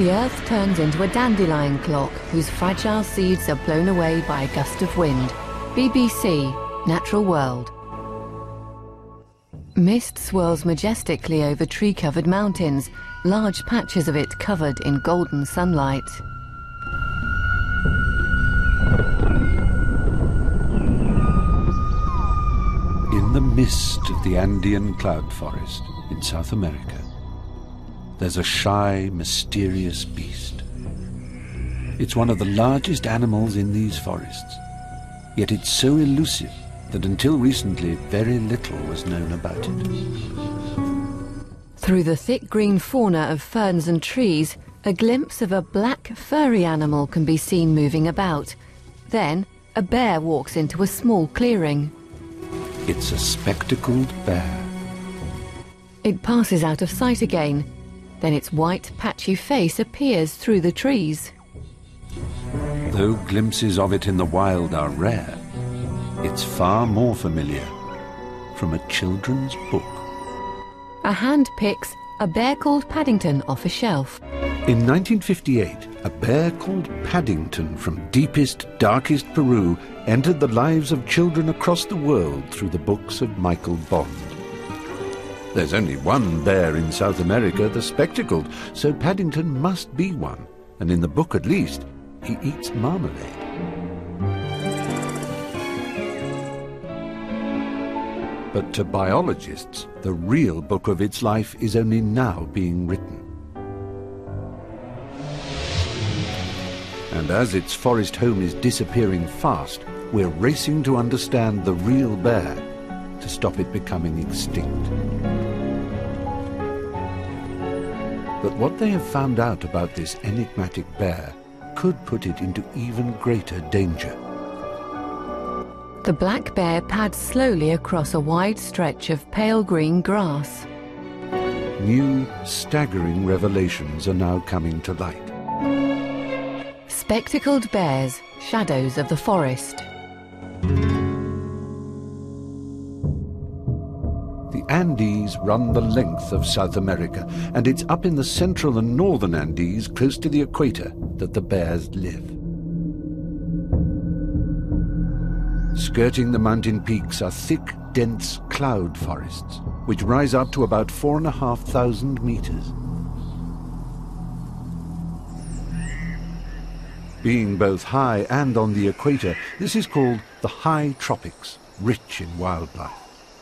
The Earth turns into a dandelion clock whose fragile seeds are blown away by a gust of wind. BBC, Natural World. Mist swirls majestically over tree-covered mountains, large patches of it covered in golden sunlight. In the mist of the Andean cloud forest in South America, there's a shy, mysterious beast. It's one of the largest animals in these forests, yet it's so elusive that until recently very little was known about it. Through the thick green fauna of ferns and trees, a glimpse of a black, furry animal can be seen moving about. Then, a bear walks into a small clearing. It's a spectacled bear. It passes out of sight again. Then its white, patchy face appears through the trees. Though glimpses of it in the wild are rare, it's far more familiar from a children's book. A hand picks a bear called Paddington off a shelf. In 1958, a bear called Paddington from deepest, darkest Peru entered the lives of children across the world through the books of Michael Bond. There's only one bear in South America, the spectacled, so Paddington must be one, and in the book at least, he eats marmalade. But to biologists, the real book of its life is only now being written. And as its forest home is disappearing fast, we're racing to understand the real bear to stop it becoming extinct. But what they have found out about this enigmatic bear could put it into even greater danger. The black bear pads slowly across a wide stretch of pale green grass. New, staggering revelations are now coming to light. Spectacled bears, shadows of the forest. The Andes run the length of South America, and it's up in the central and northern Andes, close to the equator, that the bears live. Skirting the mountain peaks are thick, dense cloud forests, which rise up to about 4,500 meters. Being both high and on the equator, this is called the high tropics, rich in wildlife.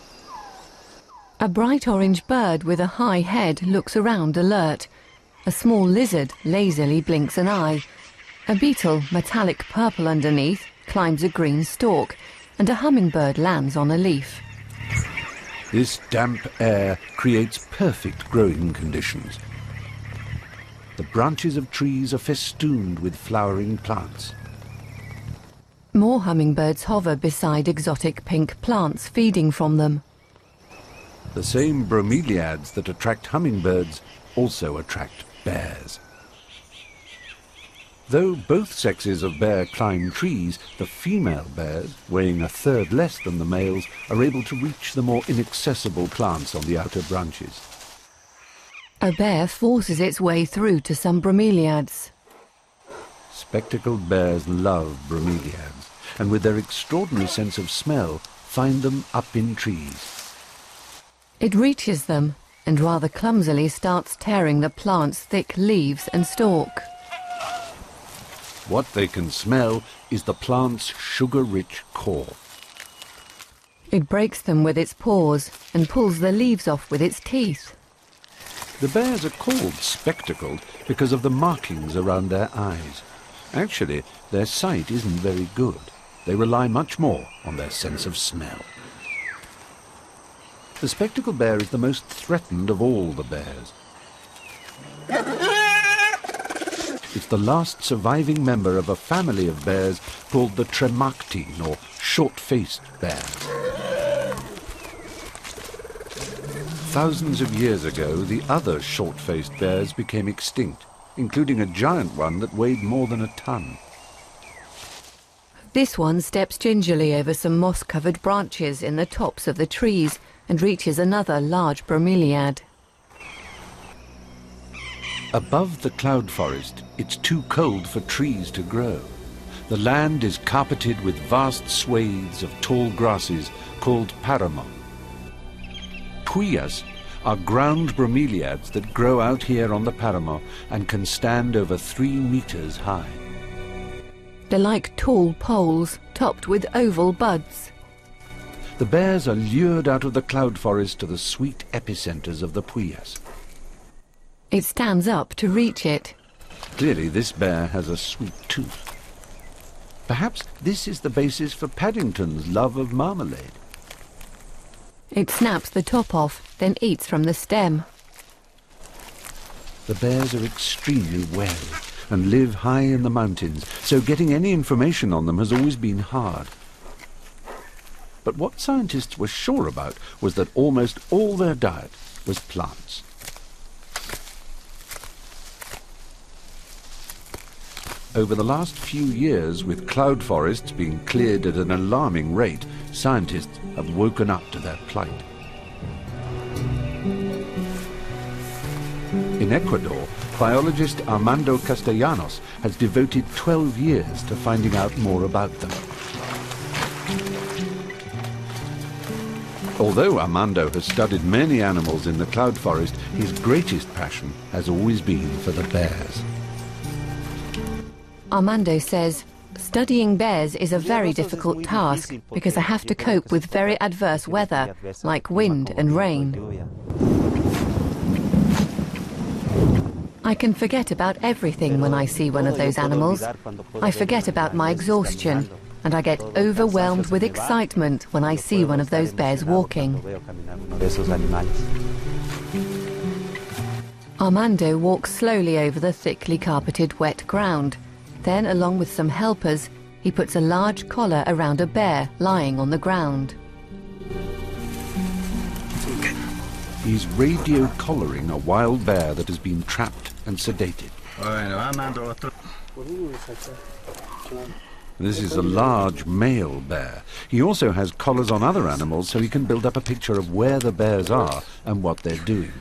A bright orange bird with a high head looks around alert. A small lizard lazily blinks an eye. A beetle, metallic purple underneath, climbs a green stalk, and a hummingbird lands on a leaf. This damp air creates perfect growing conditions. The branches of trees are festooned with flowering plants. More hummingbirds hover beside exotic pink plants, feeding from them. The same bromeliads that attract hummingbirds also attract bears. Though both sexes of bear climb trees, the female bears, weighing a third less than the males, are able to reach the more inaccessible plants on the outer branches. A bear forces its way through to some bromeliads. Spectacled bears love bromeliads, and with their extraordinary sense of smell, find them up in trees. It reaches them, and rather clumsily starts tearing the plant's thick leaves and stalk. What they can smell is the plant's sugar-rich core. It breaks them with its paws and pulls the leaves off with its teeth. The bears are called spectacled because of the markings around their eyes. Actually, their sight isn't very good. They rely much more on their sense of smell. The spectacled bear is the most threatened of all the bears. It's the last surviving member of a family of bears called the Tremactine, or short-faced bears. Thousands of years ago, the other short-faced bears became extinct, including a giant one that weighed more than a ton. This one steps gingerly over some moss-covered branches in the tops of the trees and reaches another large bromeliad. Above the cloud forest, it's too cold for trees to grow. The land is carpeted with vast swathes of tall grasses called paramo. Puyas are ground bromeliads that grow out here on the paramo and can stand over 3 meters high. They're like tall poles topped with oval buds. The bears are lured out of the cloud forest to the sweet epicenters of the Puyas. It stands up to reach it. Clearly this bear has a sweet tooth. Perhaps this is the basis for Paddington's love of marmalade. It snaps the top off, then eats from the stem. The bears are extremely wary and live high in the mountains, so getting any information on them has always been hard. But what scientists were sure about was that almost all their diet was plants. Over the last few years, with cloud forests being cleared at an alarming rate, scientists have woken up to their plight. In Ecuador, biologist Armando Castellanos has devoted 12 years to finding out more about them. Although Armando has studied many animals in the cloud forest, his greatest passion has always been for the bears. Armando says, studying bears is a very difficult task because I have to cope with very adverse weather, like wind and rain. I can forget about everything when I see one of those animals. I forget about my exhaustion, and I get overwhelmed with excitement when I see one of those bears walking. Armando walks slowly over the thickly carpeted wet ground. Then, along with some helpers, he puts a large collar around a bear lying on the ground. He's radio collaring a wild bear that has been trapped and sedated. This is a large male bear. He also has collars on other animals so he can build up a picture of where the bears are and what they're doing.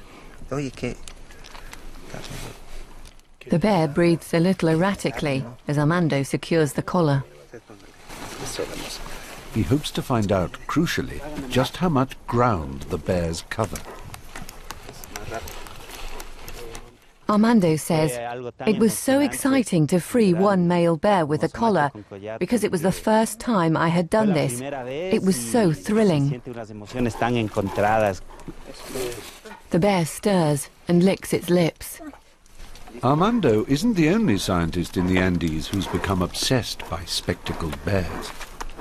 The bear breathes a little erratically as Armando secures the collar. He hopes to find out, crucially, just how much ground the bears cover. Armando says, it was so exciting to free one male bear with a collar because it was the first time I had done this. It was so thrilling. The bear stirs and licks its lips. Armando isn't the only scientist in the Andes who's become obsessed by spectacled bears.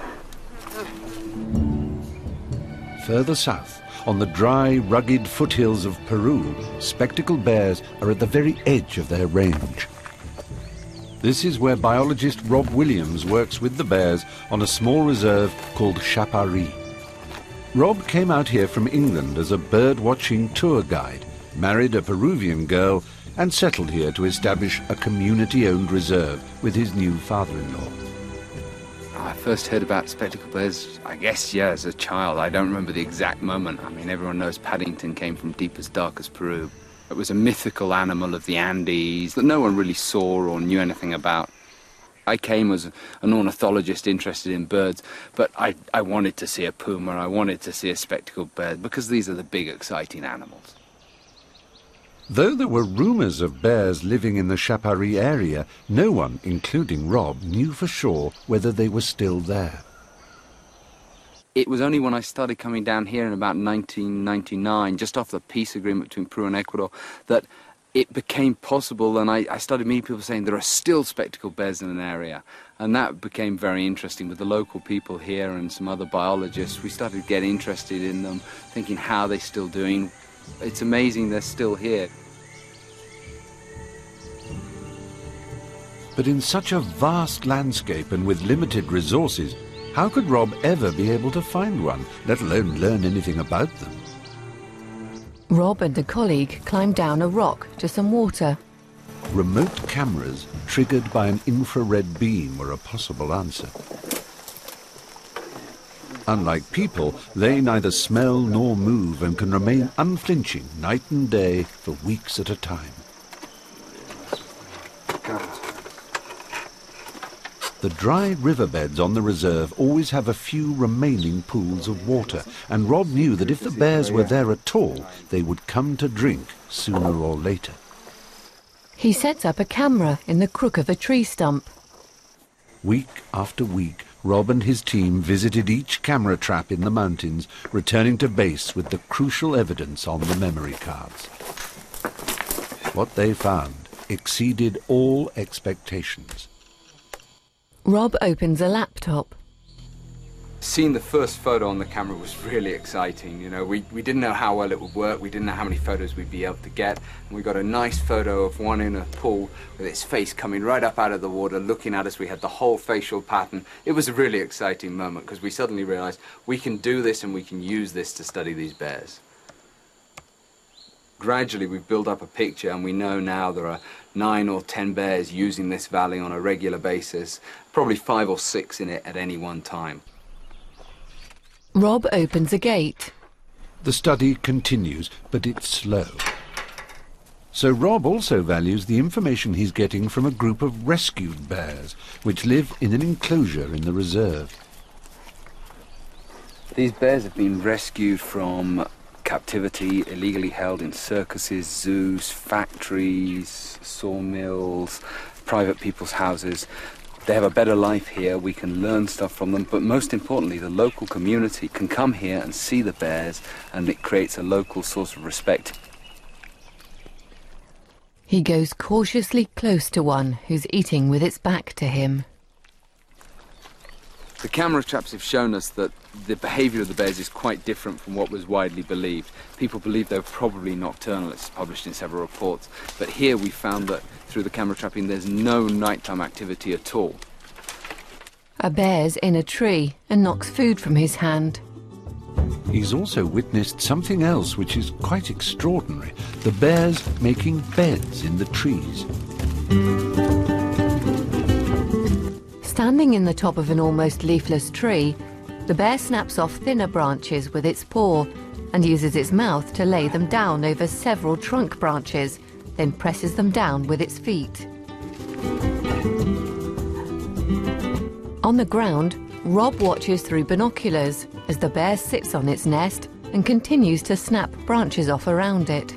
Further south, on the dry, rugged foothills of Peru, spectacled bears are at the very edge of their range. This is where biologist Rob Williams works with the bears on a small reserve called Chapari. Rob came out here from England as a bird-watching tour guide, married a Peruvian girl, and settled here to establish a community-owned reserve with his new father-in-law. I first heard about spectacled bears, I guess, as a child. I don't remember the exact moment. I mean, everyone knows Paddington came from deepest, darkest Peru. It was a mythical animal of the Andes that no one really saw or knew anything about. I came as an ornithologist interested in birds, but I wanted to see a puma, I wanted to see a spectacled bear, because these are the big, exciting animals. Though there were rumours of bears living in the Chapari area, no one, including Rob, knew for sure whether they were still there. It was only when I started coming down here in about 1999, just after the peace agreement between Peru and Ecuador, that it became possible, and I started meeting people saying there are still spectacled bears in an area. And that became very interesting with the local people here and some other biologists. We started to get interested in them, thinking how they're still doing. It's amazing they're still here. But in such a vast landscape and with limited resources, how could Rob ever be able to find one, let alone learn anything about them? Rob and a colleague climbed down a rock to some water. Remote cameras triggered by an infrared beam were a possible answer. Unlike people, they neither smell nor move and can remain unflinching night and day for weeks at a time. The dry riverbeds on the reserve always have a few remaining pools of water, and Rob knew that if the bears were there at all, they would come to drink sooner or later. He sets up a camera in the crook of a tree stump. Week after week, Rob and his team visited each camera trap in the mountains, returning to base with the crucial evidence on the memory cards. What they found exceeded all expectations. Rob opens a laptop. Seeing the first photo on the camera was really exciting. You know, we didn't know how well it would work. We didn't know how many photos we'd be able to get. And we got a nice photo of one in a pool with its face coming right up out of the water, looking at us. We had the whole facial pattern. It was a really exciting moment because we suddenly realized we can do this and we can use this to study these bears. Gradually, we've built up a picture, and we know now there are 9 or 10 bears using this valley on a regular basis, probably 5 or 6 in it at any one time. Rob opens a gate. The study continues, but it's slow. So Rob also values the information he's getting from a group of rescued bears, which live in an enclosure in the reserve. These bears have been rescued from captivity, illegally held in circuses, zoos, factories, sawmills, private people's houses. They have a better life here, we can learn stuff from them, but most importantly, the local community can come here and see the bears, and it creates a local source of respect. He goes cautiously close to one who's eating with its back to him. The camera traps have shown us that the behaviour of the bears is quite different from what was widely believed. People believe they were probably nocturnal, it's published in several reports. But here we found that through the camera trapping there's no nighttime activity at all. A bear's in a tree and knocks food from his hand. He's also witnessed something else which is quite extraordinary. The bears making beds in the trees. Standing in the top of an almost leafless tree, the bear snaps off thinner branches with its paw and uses its mouth to lay them down over several trunk branches, then presses them down with its feet. On the ground, Rob watches through binoculars as the bear sits on its nest and continues to snap branches off around it.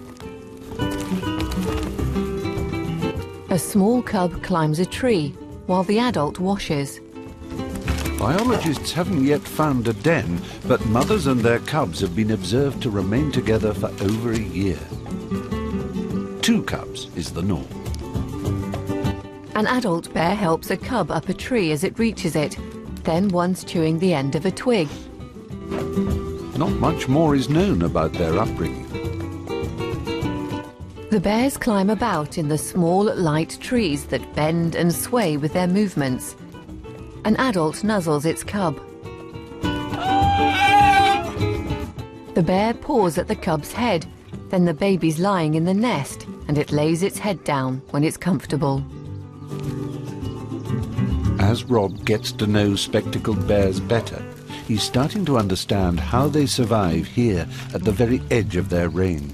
A small cub climbs a tree while the adult washes. Biologists haven't yet found a den, but mothers and their cubs have been observed to remain together for over a year. 2 cubs is the norm. An adult bear helps a cub up a tree as it reaches it, then one's chewing the end of a twig. Not much more is known about their upbringing. The bears climb about in the small, light trees that bend and sway with their movements. An adult nuzzles its cub. The bear paws at the cub's head, then the baby's lying in the nest, and it lays its head down when it's comfortable. As Rob gets to know spectacled bears better, he's starting to understand how they survive here at the very edge of their range.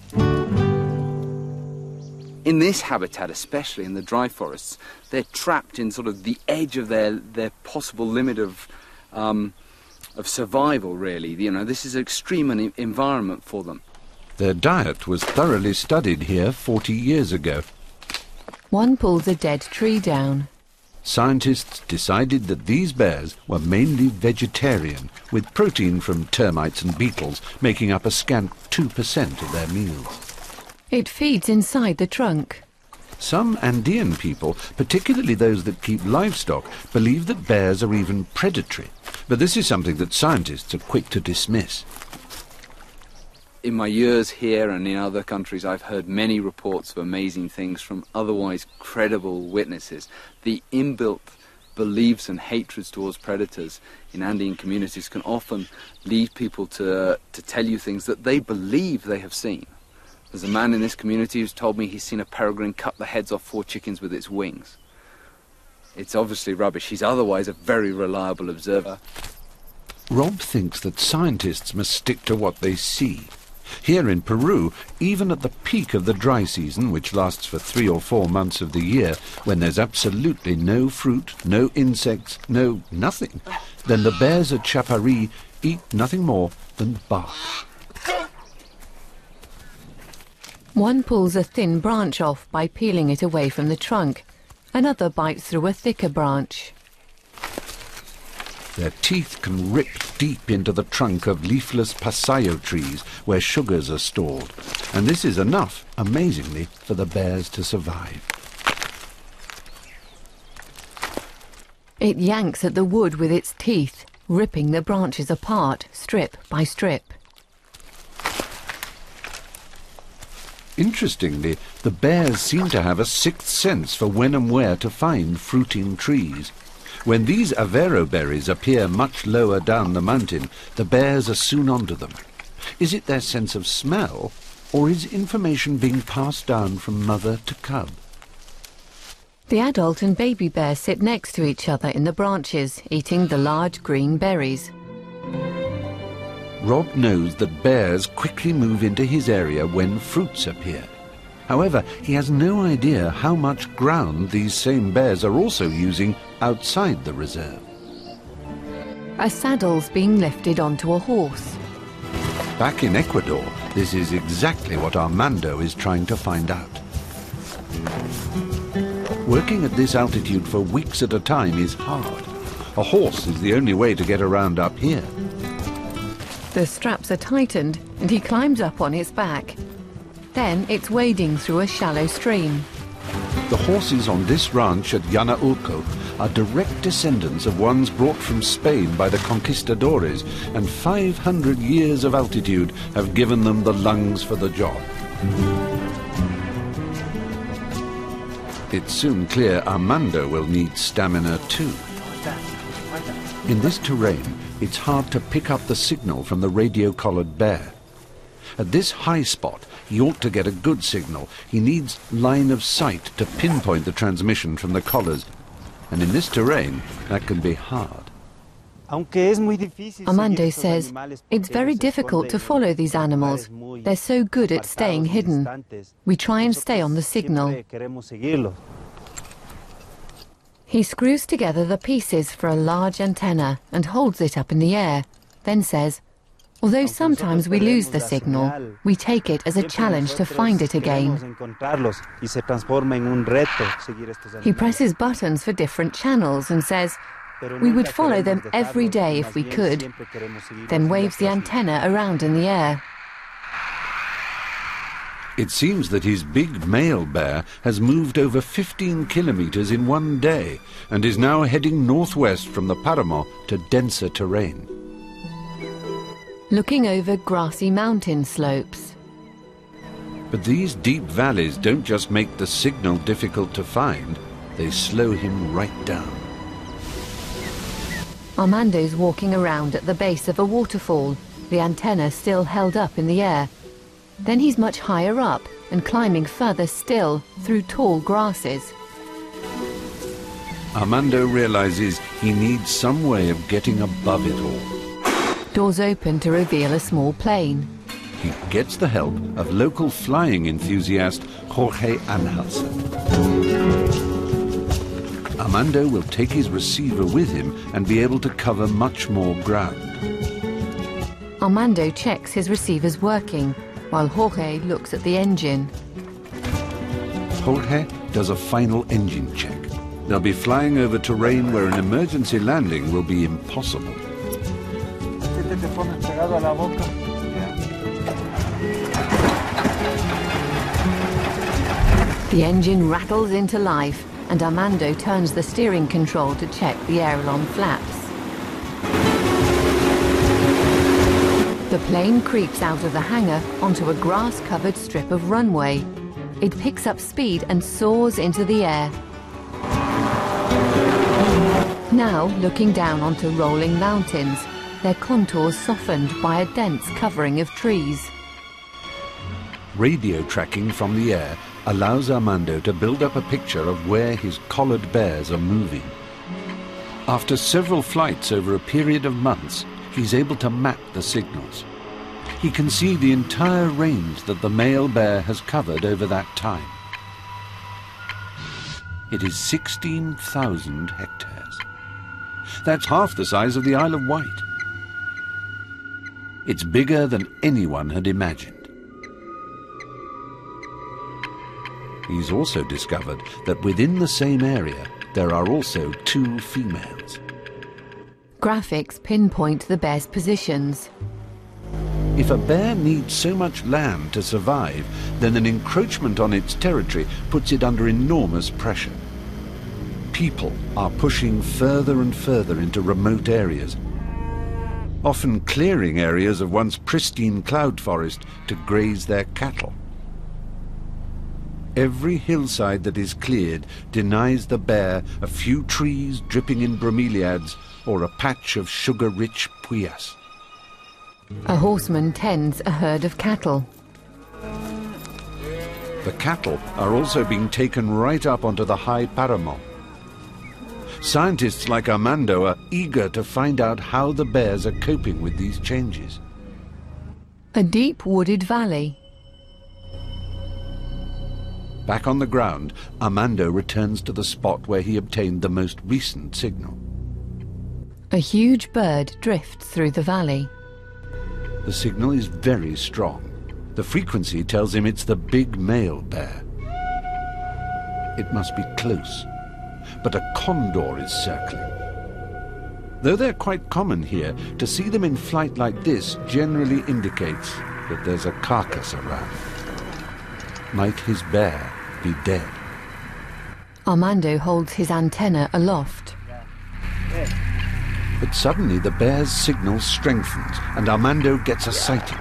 In this habitat, especially in the dry forests, they're trapped in sort of the edge of their possible limit of survival, really. You know, this is an extreme environment for them. Their diet was thoroughly studied here 40 years ago. One pulls a dead tree down. Scientists decided that these bears were mainly vegetarian, with protein from termites and beetles making up a scant 2% of their meals. It feeds inside the trunk. Some Andean people, particularly those that keep livestock, believe that bears are even predatory. But this is something that scientists are quick to dismiss. In my years here and in other countries, I've heard many reports of amazing things from otherwise credible witnesses. The inbuilt beliefs and hatreds towards predators in Andean communities can often lead people to tell you things that they believe they have seen. There's a man in this community who's told me he's seen a peregrine cut the heads off 4 chickens with its wings. It's obviously rubbish. He's otherwise a very reliable observer. Rob thinks that scientists must stick to what they see. Here in Peru, even at the peak of the dry season, which lasts for 3 or 4 months of the year, when there's absolutely no fruit, no insects, no nothing, then the bears at Chapari eat nothing more than bark. One pulls a thin branch off by peeling it away from the trunk. Another bites through a thicker branch. Their teeth can rip deep into the trunk of leafless pasayo trees where sugars are stored, and this is enough, amazingly, for the bears to survive. It yanks at the wood with its teeth, ripping the branches apart, strip by strip. Interestingly, the bears seem to have a sixth sense for when and where to find fruiting trees. When these avero berries appear much lower down the mountain, the bears are soon onto them. Is it their sense of smell, or is information being passed down from mother to cub? The adult and baby bear sit next to each other in the branches, eating the large green berries. Rob knows that bears quickly move into his area when fruits appear. However, he has no idea how much ground these same bears are also using outside the reserve. A saddle's being lifted onto a horse. Back in Ecuador, this is exactly what Armando is trying to find out. Working at this altitude for weeks at a time is hard. A horse is the only way to get around up here. The straps are tightened and he climbs up on its back. Then it's wading through a shallow stream. The horses on this ranch at Llanaulco are direct descendants of ones brought from Spain by the conquistadores, and 500 years of altitude have given them the lungs for the job. It's soon Clear Armando will need stamina too. In this terrain, it's hard to pick up the signal from the radio-collared bear. At this high spot, he ought to get a good signal. He needs line of sight to pinpoint the transmission from the collars. And in this terrain, that can be hard. Armando says it's very difficult to follow these animals. They're so good at staying hidden. We try and stay on the signal. He screws together the pieces for a large antenna and holds it up in the air, then says, although sometimes we lose the signal, we take it as a challenge to find it again. He presses buttons for different channels and says, we would follow them every day if we could, then waves the antenna around in the air. It seems that his big male bear has moved over 15 kilometers in one day and is now heading northwest from the Paramo to denser terrain. Looking over grassy mountain slopes. But these deep valleys don't just make the signal difficult to find, they slow him right down. Armando's walking around at the base of a waterfall, the antenna still held up in the air. Then he's much higher up and climbing further still through tall grasses. Armando realizes he needs some way of getting above it all. Doors open to reveal a small plane. He gets the help of local flying enthusiast Jorge Anhalsen. Armando will take his receiver with him and be able to cover much more ground. Armando checks his receiver's working, while Jorge looks at the engine. Jorge does a final engine check. They'll be flying over terrain where an emergency landing will be impossible. The engine rattles into life, and Armando turns the steering control to check the aileron flaps. The plane creeps out of the hangar onto a grass-covered strip of runway. It picks up speed and soars into the air. Now looking down onto rolling mountains, their contours softened by a dense covering of trees. Radio tracking from the air allows Armando to build up a picture of where his collared bears are moving. After several flights over a period of months, he's able to map the signals. He can see the entire range that the male bear has covered over that time. It is 16,000 hectares. That's half the size of the Isle of Wight. It's bigger than anyone had imagined. He's also discovered that within the same area there are also 2 females. Graphics pinpoint the bear's positions. If a bear needs so much land to survive, then an encroachment on its territory puts it under enormous pressure. People are pushing further and further into remote areas, often clearing areas of once pristine cloud forest to graze their cattle. Every hillside that is cleared denies the bear a few trees dripping in bromeliads or a patch of sugar-rich puyas. A horseman tends a herd of cattle. The cattle are also being taken right up onto the high Paramount. Scientists like Armando are eager to find out how the bears are coping with these changes. A deep wooded valley. Back on the ground, Armando returns to the spot where he obtained the most recent signal. A huge bird drifts through the valley. The signal is very strong. The frequency tells him it's the big male bear. It must be close, but a condor is circling. Though they're quite common here, to see them in flight like this generally indicates that there's a carcass around. Might his bear be dead? Armando holds his antenna aloft. But suddenly the bear's signal strengthens and Armando gets a sighting.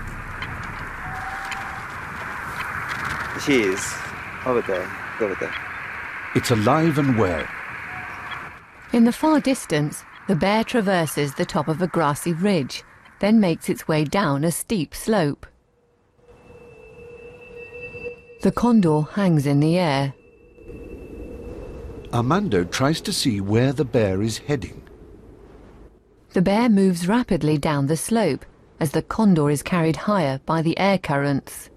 She is over there. It's alive and well. In the far distance, the bear traverses the top of a grassy ridge, then makes its way down a steep slope. The condor hangs in the air. Armando tries to see where the bear is heading. The bear moves rapidly down the slope as the condor is carried higher by the air currents.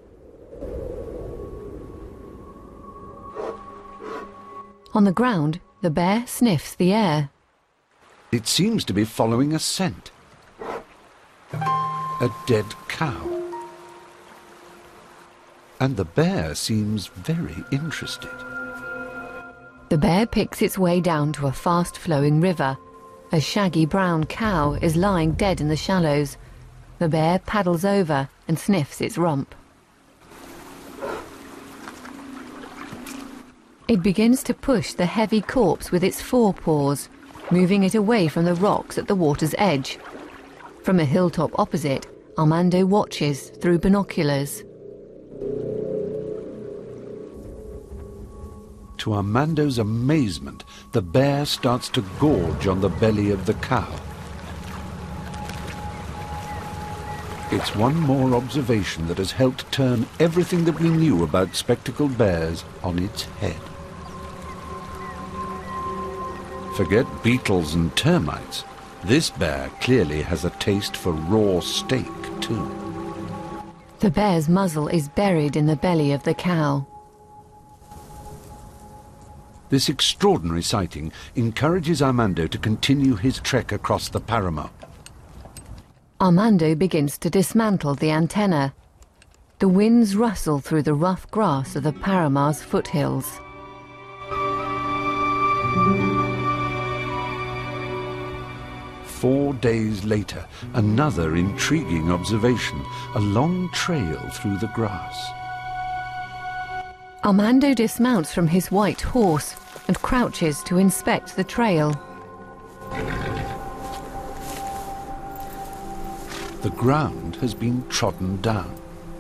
On the ground, the bear sniffs the air. It seems to be following a scent. A dead cow. And the bear seems very interested. The bear picks its way down to a fast-flowing river. A shaggy brown cow is lying dead in the shallows. The bear paddles over and sniffs its rump. It begins to push the heavy corpse with its forepaws, moving it away from the rocks at the water's edge. From a hilltop opposite, Armando watches through binoculars. To Armando's amazement, the bear starts to gorge on the belly of the cow. It's one more observation that has helped turn everything that we knew about spectacled bears on its head. Forget beetles and termites. This bear clearly has a taste for raw steak, too. The bear's muzzle is buried in the belly of the cow. This extraordinary sighting encourages Armando to continue his trek across the Paramount. Armando begins to dismantle the antenna. The winds rustle through the rough grass of the Paramar's foothills. Four days later, another intriguing observation, a long trail through the grass. Armando dismounts from his white horse and crouches to inspect the trail. The ground has been trodden down.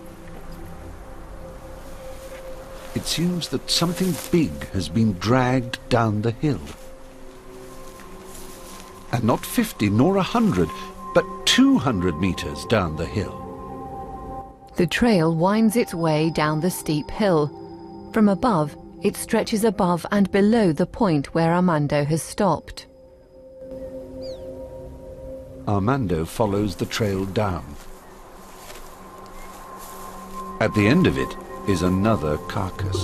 It seems that something big has been dragged down the hill. And not 50 nor 100, but 200 meters down the hill. The trail winds its way down the steep hill. From above, it stretches above and below the point where Armando has stopped. Armando follows the trail down. At the end of it is another carcass.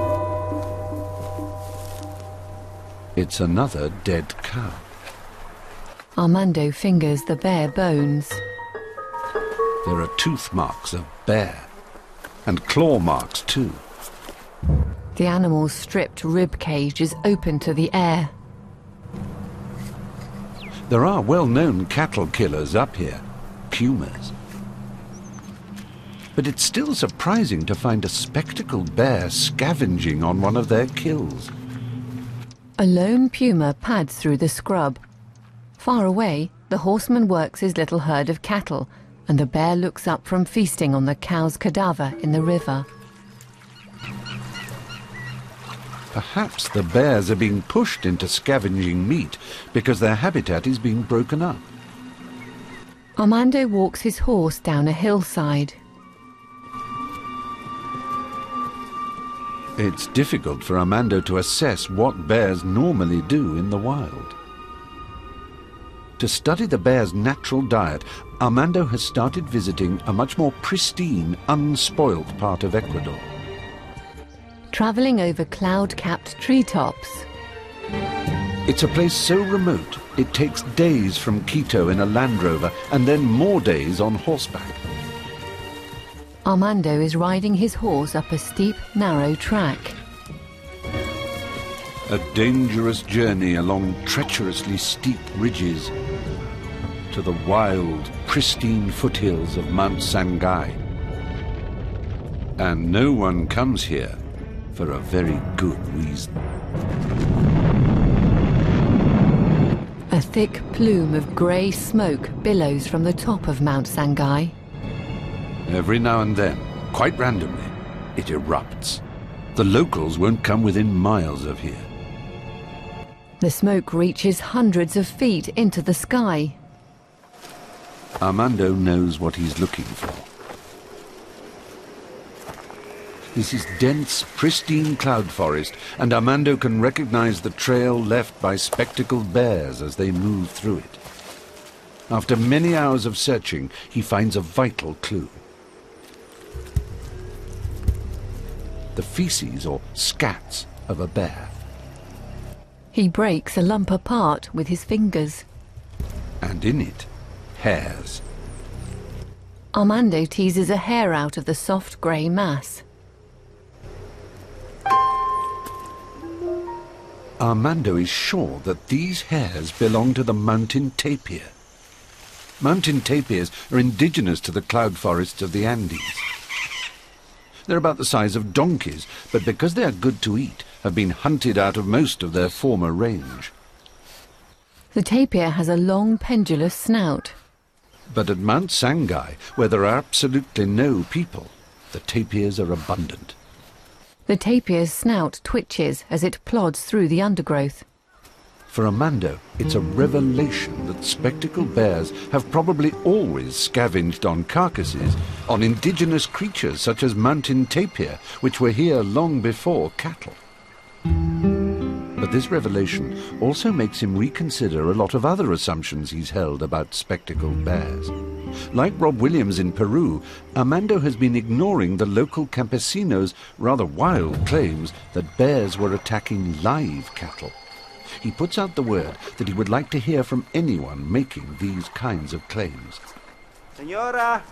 It's another dead cow. Armando fingers the bare bones. There are tooth marks of bear, and claw marks too. The animal's stripped rib cage is open to the air. There are well-known cattle killers up here, pumas. But it's still surprising to find a spectacled bear scavenging on one of their kills. A lone puma pads through the scrub. Far away, the horseman works his little herd of cattle, and the bear looks up from feasting on the cow's cadaver in the river. Perhaps the bears are being pushed into scavenging meat because their habitat is being broken up. Armando walks his horse down a hillside. It's difficult for Armando to assess what bears normally do in the wild. To study the bear's natural diet, Armando has started visiting a much more pristine, unspoilt part of Ecuador. Travelling over cloud-capped treetops. It's a place so remote, it takes days from Quito in a Land Rover and then more days on horseback. Armando is riding his horse up a steep, narrow track. A dangerous journey along treacherously steep ridges to the wild, pristine foothills of Mount Sangay. And no one comes here for a very good reason. A thick plume of grey smoke billows from the top of Mount Sangay. Every now and then, quite randomly, it erupts. The locals won't come within miles of here. The smoke reaches hundreds of feet into the sky. Armando knows what he's looking for. This is dense, pristine cloud forest, and Armando can recognize the trail left by spectacled bears as they move through it. After many hours of searching, he finds a vital clue. The feces or scats of a bear. He breaks a lump apart with his fingers. And in it, hairs. Armando teases a hair out of the soft grey mass. Armando is sure that these hairs belong to the mountain tapir. Mountain tapirs are indigenous to the cloud forests of the Andes. They're about the size of donkeys, but because they are good to eat, have been hunted out of most of their former range. The tapir has a long pendulous snout. But at Mount Sangay, where there are absolutely no people, the tapirs are abundant. The tapir's snout twitches as it plods through the undergrowth. For Armando, it's a revelation that spectacled bears have probably always scavenged on carcasses, on indigenous creatures such as mountain tapir, which were here long before cattle. But this revelation also makes him reconsider a lot of other assumptions he's held about spectacled bears. Like Rob Williams in Peru, Armando has been ignoring the local campesinos' rather wild claims that bears were attacking live cattle. He puts out the word that he would like to hear from anyone making these kinds of claims. Señora,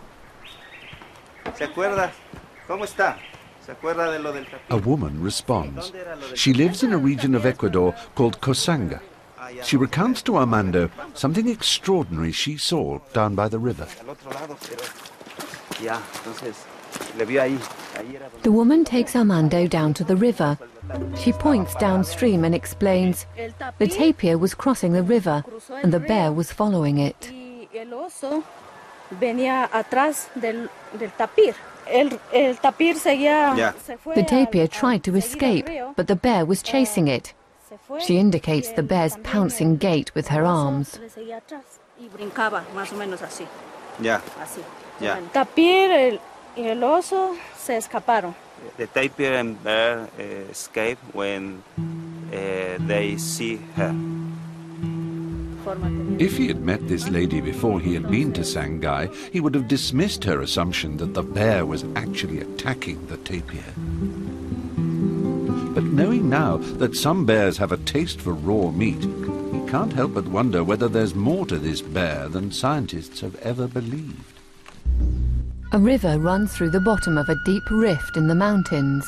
¿se acuerda? ¿Cómo está? ¿Se acuerda de lo del tapir? A woman responds. She lives in a region of Ecuador called Cosanga. She recounts to Armando something extraordinary she saw down by the river. Al otro lado, pero ya, entonces le vio ahí. Ahí era donde The woman takes Armando down to the river. She points downstream and explains the tapir was crossing the river and the bear was following it. Y el oso venía atrás del tapir. El tapir seguía. Ya. Se fue The tapir al tried to seguir el escape, río. but the bear was chasing it. Se fue, She indicates y the bear's también pouncing gait with her el oso arms. le seguía atrás y brincaba más o menos así, Ya. así. Ya. El tapir y el oso se escaparon. The tapir and bear escape when they see her. If he had met this lady before he had been to Sangay, he would have dismissed her assumption that the bear was actually attacking the tapir. But knowing now that some bears have a taste for raw meat, he can't help but wonder whether there's more to this bear than scientists have ever believed. A river runs through the bottom of a deep rift in the mountains.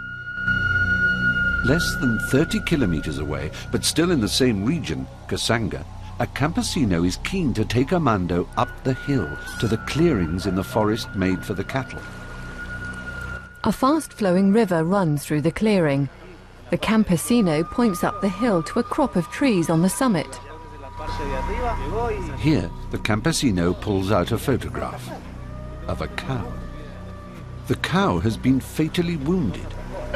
Less than 30 kilometers away, but still in the same region, Kasanga, a campesino is keen to take Armando up the hill to the clearings in the forest made for the cattle. A fast-flowing river runs through the clearing. The campesino points up the hill to a crop of trees on the summit. Here, the campesino pulls out a photograph of a cow. The cow has been fatally wounded.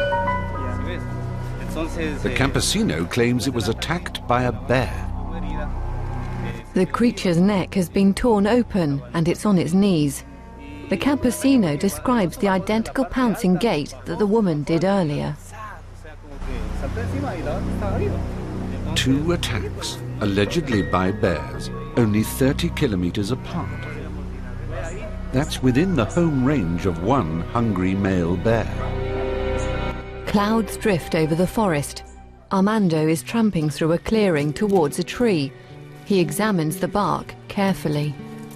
The campesino claims it was attacked by a bear. The creature's neck has been torn open and it's on its knees. The campesino describes the identical pouncing gait that the woman did earlier. 2 attacks, allegedly by bears, only 30 kilometers apart. That's within the home range of one hungry male bear. Clouds drift over the forest. Armando is tramping through a clearing towards a tree. He examines the bark carefully.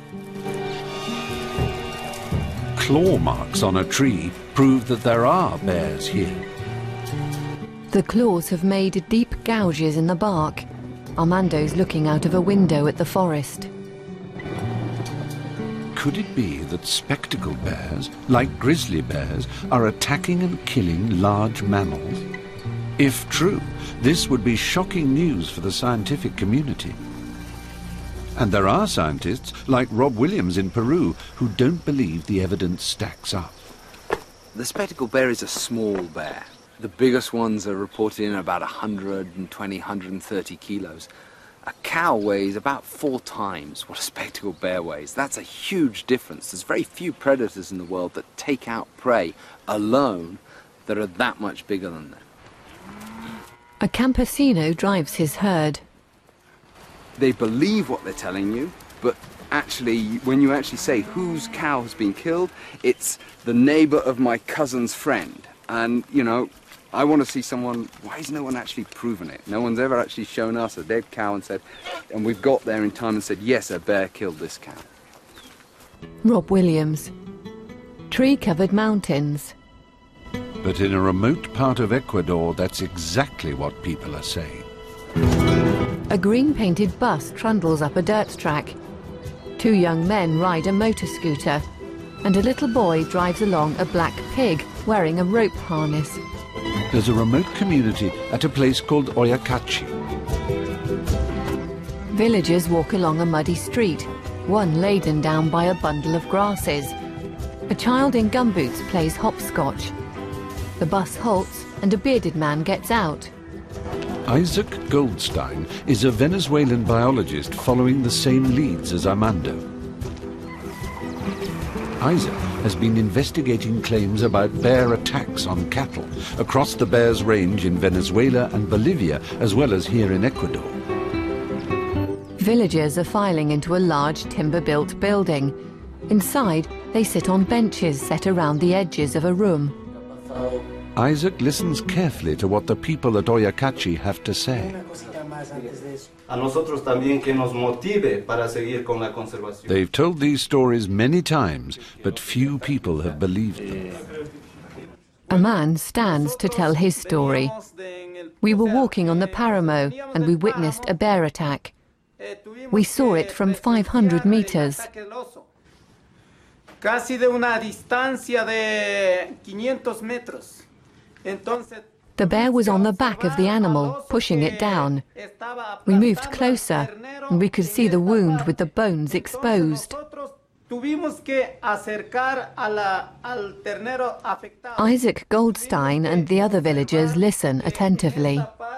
Claw marks on a tree prove that there are bears here. The claws have made deep gouges in the bark. Armando's looking out of a window at the forest. Could it be that spectacle bears, like grizzly bears, are attacking and killing large mammals? If true, this would be shocking news for the scientific community. And there are scientists, like Rob Williams in Peru, who don't believe the evidence stacks up. The spectacle bear is a small bear. The biggest ones are reported in about 120, 130 kilos. A cow weighs about 4 times what a spectacle bear weighs. That's a huge difference. There's very few predators in the world that take out prey alone that are that much bigger than them. A campesino drives his herd. They believe what they're telling you, but actually, when you actually say whose cow has been killed, it's the neighbor of my cousin's friend. And, you know, I want to see someone, why has no one actually proven it? No one's ever actually shown us a dead cow and said, and we've got there in time and said, yes, a bear killed this cow. Rob Williams. Tree-covered mountains. But in a remote part of Ecuador, that's exactly what people are saying. A green-painted bus trundles up a dirt track. 2 young men ride a motor scooter, and a little boy drives along a black pig wearing a rope harness. There's a remote community at a place called Oyacachi. Villagers walk along a muddy street, one laden down by a bundle of grasses. A child in gumboots plays hopscotch. The bus halts and a bearded man gets out. Isaac Goldstein is a Venezuelan biologist following the same leads as Armando. Isaac has been investigating claims about bear attacks on cattle across the Bears Range in Venezuela and Bolivia, as well as here in Ecuador. Villagers are filing into a large timber-built building. Inside, they sit on benches set around the edges of a room. Isaac listens carefully to what the people at Oyacachi have to say. They've told these stories many times, but few people have believed them. A man stands to tell his story. We were walking on the Paramo and we witnessed a bear attack. We saw it from 500 meters. Casi de una distancia de 500 metros. The bear was on the back of the animal, pushing it down. We moved closer, and we could see the wound with the bones exposed. Isaac Goldstein and the other villagers listen attentively.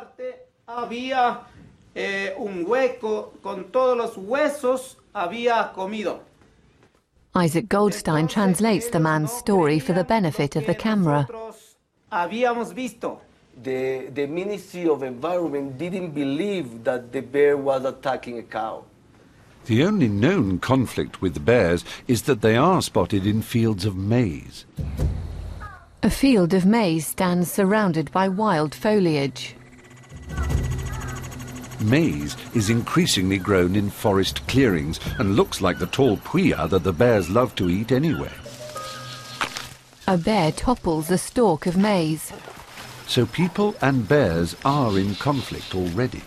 Isaac Goldstein translates the man's story for the benefit of the camera. Habíamos visto the Ministry of Environment didn't believe that the bear was attacking a cow. The only known conflict with the bears is that they are spotted in fields of maize. A field of maize stands surrounded by wild foliage. Maize is increasingly grown in forest clearings and looks like the tall puya that the bears love to eat anyway. A bear topples a stalk of maize. So people and bears are in conflict already.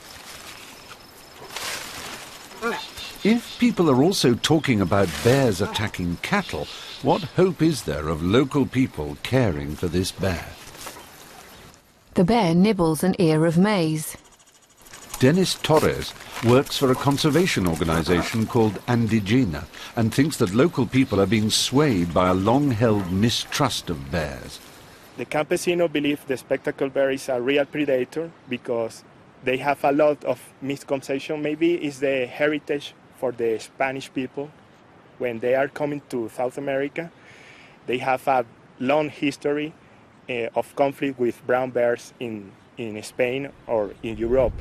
If people are also talking about bears attacking cattle, what hope is there of local people caring for this bear? The bear nibbles an ear of maize. Dennis Torres works for a conservation organization called Andigena and thinks that local people are being swayed by a long-held mistrust of bears. The campesino believe the spectacle bear is a real predator because they have a lot of misconception. Maybe it's the heritage for the Spanish people. When they are coming to South America, they have a long history of conflict with brown bears in Spain or in Europe.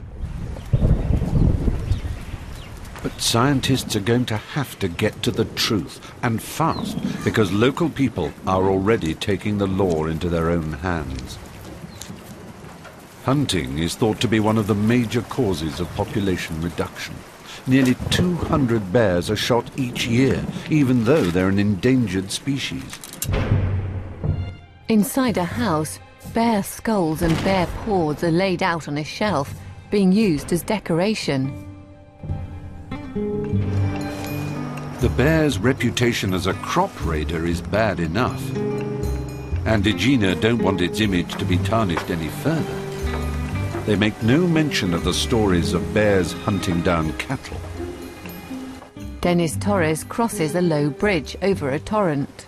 But scientists are going to have to get to the truth, and fast, because local people are already taking the law into their own hands. Hunting is thought to be one of the major causes of population reduction. Nearly 200 bears are shot each year, even though they're an endangered species. Inside a house, bear skulls and bear paws are laid out on a shelf, being used as decoration. The bear's reputation as a crop raider is bad enough. Andigena don't want its image to be tarnished any further. They make no mention of the stories of bears hunting down cattle. Dennis Torres crosses a low bridge over a torrent.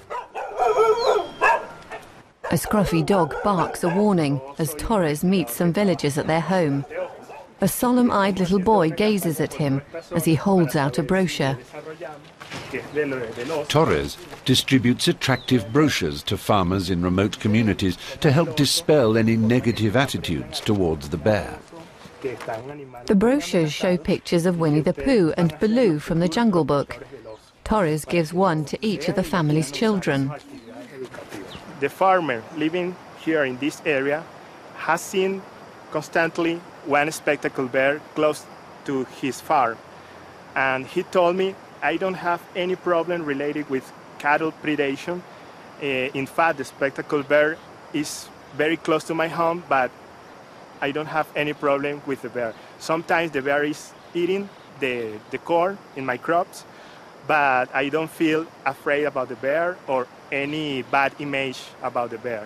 A scruffy dog barks a warning as Torres meets some villagers at their home. A solemn-eyed little boy gazes at him as he holds out a brochure. Torres distributes attractive brochures to farmers in remote communities to help dispel any negative attitudes towards the bear. The brochures show pictures of Winnie the Pooh and Baloo from the Jungle Book. Torres gives one to each of the family's children. The farmer living here in this area has seen constantly one spectacle bear close to his farm. And he told me, I don't have any problem related with cattle predation. In fact, the spectacle bear is very close to my home, but I don't have any problem with the bear. Sometimes the bear is eating the corn in my crops, but I don't feel afraid about the bear or any bad image about the bear.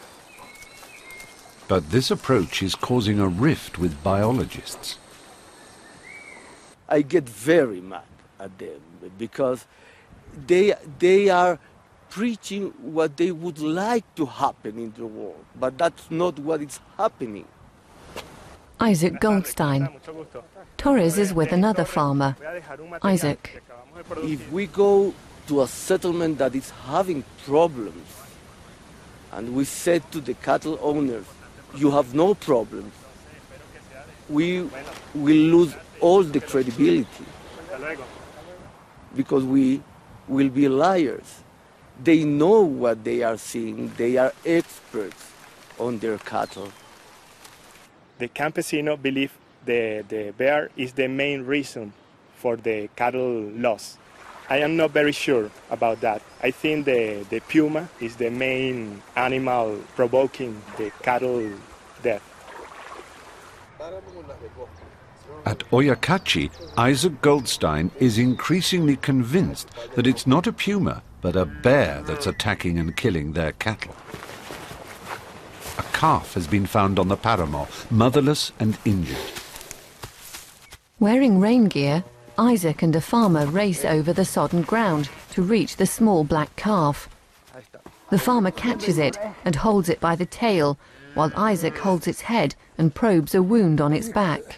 But this approach is causing a rift with biologists. I get very mad at them because they are preaching what they would like to happen in the world, but that's not what is happening. Isaac Goldstein. Torres is with another farmer. Isaac. If we go to a settlement that is having problems, and we said to the cattle owners, you have no problems, we will lose all the credibility because we will be liars. They know what they are seeing. They are experts on their cattle. The campesino believe the bear is the main reason for the cattle loss. I am not very sure about that. I think the puma is the main animal provoking the cattle death. At Oyakachi, Isaac Goldstein is increasingly convinced that it's not a puma, but a bear that's attacking and killing their cattle. A calf has been found on the Paramo, motherless and injured. Wearing rain gear, Isaac and a farmer race over the sodden ground to reach the small black calf. The farmer catches it and holds it by the tail, while Isaac holds its head and probes a wound on its back.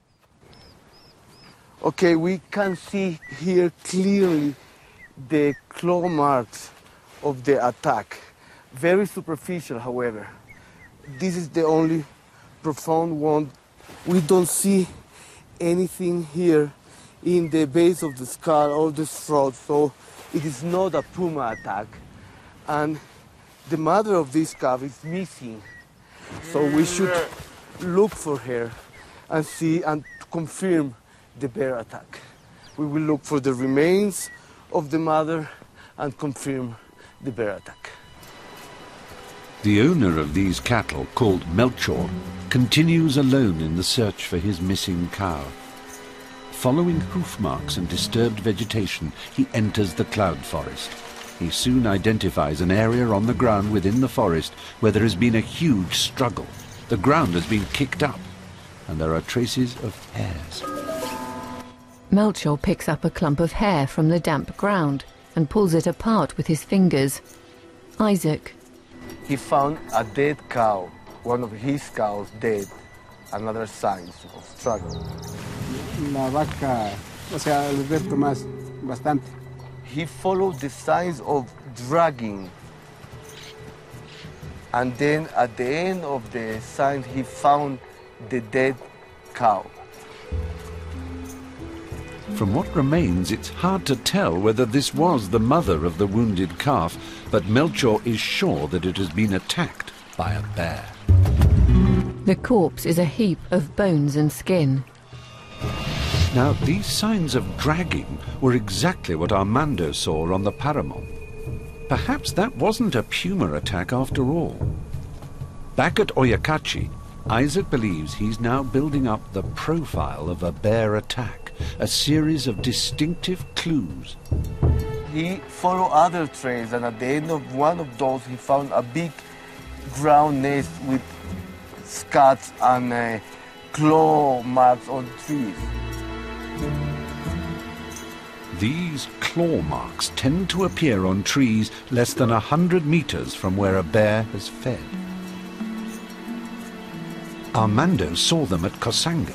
Okay, we can see here clearly the claw marks of the attack. Very superficial, however. This is the only profound wound. We don't see anything here in the base of the skull or the throat, so it is not a puma attack. And the mother of this calf is missing, so we should look for her and see and confirm the bear attack. We will look for the remains of the mother and confirm the bear attack. The owner of these cattle, called Melchor, continues alone in the search for his missing cow. Following hoof marks and disturbed vegetation, he enters the cloud forest. He soon identifies an area on the ground within the forest where there has been a huge struggle. The ground has been kicked up, and there are traces of hairs. Melchor picks up a clump of hair from the damp ground and pulls it apart with his fingers. Isaac. He found a dead cow, one of his cows dead, another signs of struggle. La vaca, o sea, Alberto más bastante. He followed the signs of dragging, and then at the end of the sign he found the dead cow. From what remains, it's hard to tell whether this was the mother of the wounded calf, but Melchor is sure that it has been attacked by a bear. The corpse is a heap of bones and skin. Now, these signs of dragging were exactly what Armando saw on the Paramon. Perhaps that wasn't a puma attack after all. Back at Oyacachi, Isaac believes he's now building up the profile of a bear attack, a series of distinctive clues. He followed other trails, and at the end of one of those he found a big ground nest with scuds and claw marks on trees. These claw marks tend to appear on trees less than 100 meters from where a bear has fed. Armando saw them at Kosanga.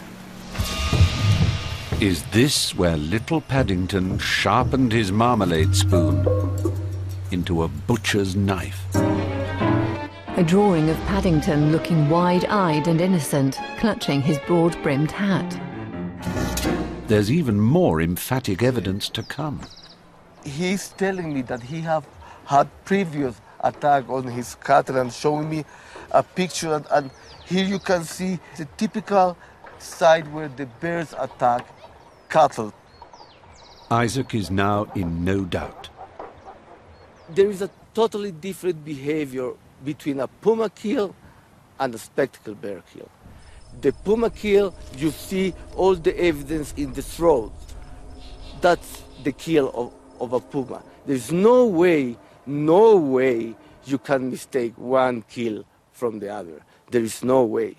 Is this where little Paddington sharpened his marmalade spoon into a butcher's knife? A drawing of Paddington looking wide-eyed and innocent, clutching his broad-brimmed hat. There's even more emphatic evidence to come. He's telling me that he have had previous attack on his cattle and showing me a picture, and here you can see the typical site where the bears attack cattle. Isaac is now in no doubt. There is a totally different behavior between a puma kill and a spectacled bear kill. The puma kill, you see all the evidence in the throat. That's the kill of a puma. There's no way you can mistake one kill from the other. There is no way.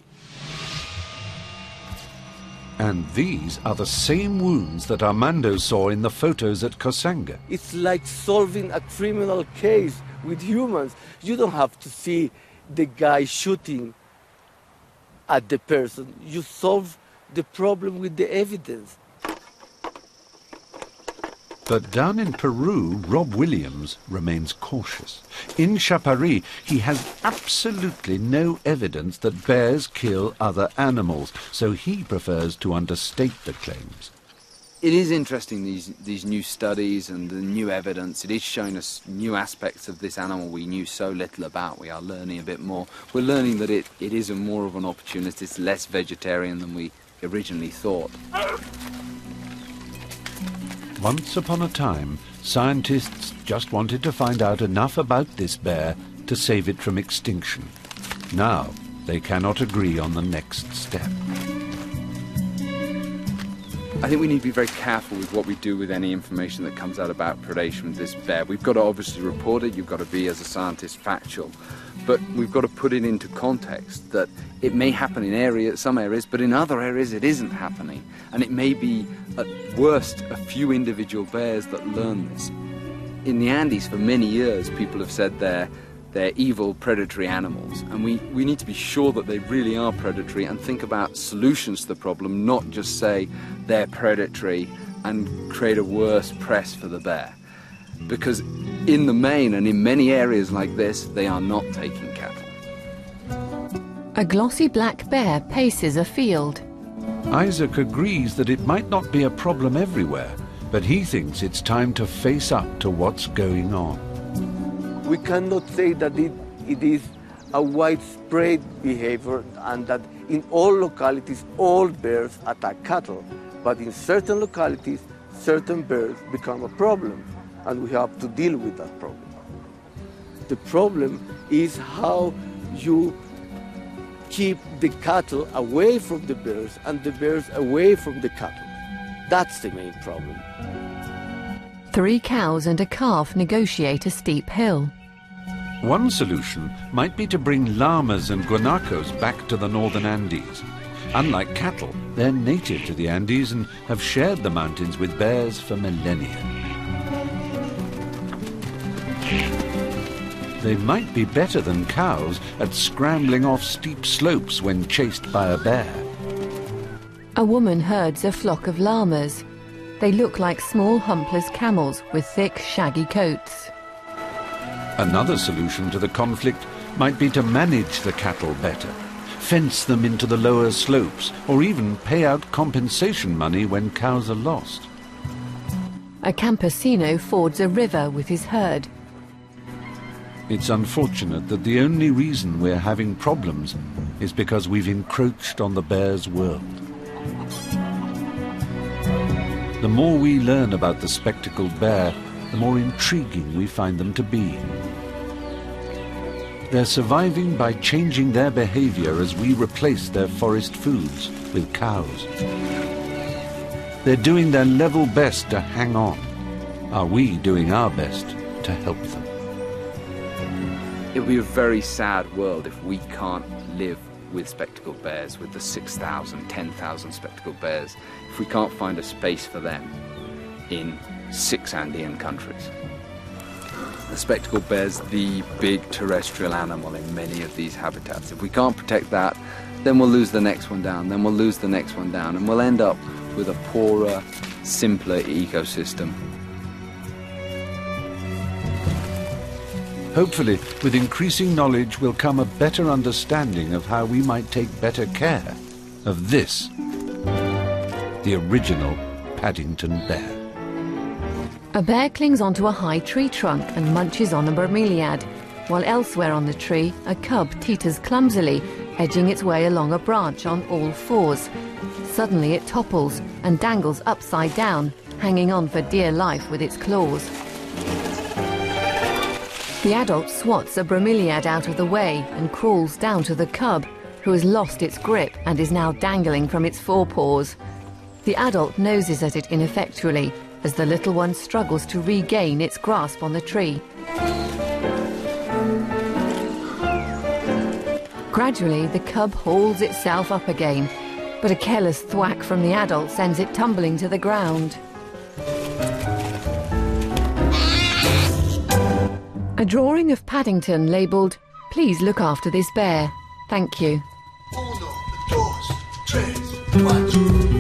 And these are the same wounds that Armando saw in the photos at Kosanga. It's like solving a criminal case with humans. You don't have to see the guy shooting at the person. You solve the problem with the evidence. But down in Peru, Rob Williams remains cautious. In Chapari, he has absolutely no evidence that bears kill other animals, so he prefers to understate the claims. It is interesting, these new studies and the new evidence. It is showing us new aspects of this animal we knew so little about. We are learning a bit more. We're learning that it is more of an opportunist. It's less vegetarian than we originally thought. Once upon a time, scientists just wanted to find out enough about this bear to save it from extinction. Now, they cannot agree on the next step. I think we need to be very careful with what we do with any information that comes out about predation with this bear. We've got to obviously report it, you've got to be, as a scientist, factual. But we've got to put it into context that it may happen in some areas, but in other areas it isn't happening. And it may be, at worst, a few individual bears that learn this. In the Andes, for many years, people have said they're evil, predatory animals. And we need to be sure that they really are predatory and think about solutions to the problem, not just say they're predatory and create a worse press for the bear. Because in the main and in many areas like this, they are not taking cattle. A glossy black bear paces a field. Isaac agrees that it might not be a problem everywhere, but he thinks it's time to face up to what's going on. We cannot say that it is a widespread behavior and that in all localities all bears attack cattle, but in certain localities certain bears become a problem and we have to deal with that problem. The problem is how you keep the cattle away from the bears and the bears away from the cattle. That's the main problem. 3 cows and a calf negotiate a steep hill. One solution might be to bring llamas and guanacos back to the northern Andes. Unlike cattle, they're native to the Andes and have shared the mountains with bears for millennia. They might be better than cows at scrambling off steep slopes when chased by a bear. A woman herds a flock of llamas. They look like small humpless camels with thick, shaggy coats. Another solution to the conflict might be to manage the cattle better, fence them into the lower slopes, or even pay out compensation money when cows are lost. A campesino fords a river with his herd. It's unfortunate that the only reason we're having problems is because we've encroached on the bear's world. The more we learn about the spectacled bear, the more intriguing we find them to be. They're surviving by changing their behavior as we replace their forest foods with cows. They're doing their level best to hang on. Are we doing our best to help them? It would be a very sad world if we can't live with spectacled bears, with the 6,000, 10,000 spectacled bears, if we can't find a space for them in 6 Andean countries. The spectacled bear's the big terrestrial animal in many of these habitats. If we can't protect that, then we'll lose the next one down, then we'll lose the next one down, and we'll end up with a poorer, simpler ecosystem. Hopefully, with increasing knowledge will come a better understanding of how we might take better care of this, the original Paddington bear. A bear clings onto a high tree trunk and munches on a bromeliad, while elsewhere on the tree, a cub teeters clumsily, edging its way along a branch on all 4s. Suddenly it topples and dangles upside down, hanging on for dear life with its claws. The adult swats a bromeliad out of the way and crawls down to the cub, who has lost its grip and is now dangling from its forepaws. The adult noses at it ineffectually as the little one struggles to regain its grasp on the tree. Gradually, the cub hauls itself up again, but a careless thwack from the adult sends it tumbling to the ground. A drawing of Paddington labelled, "Please look after this bear. Thank you." 1, 2, 3, 4.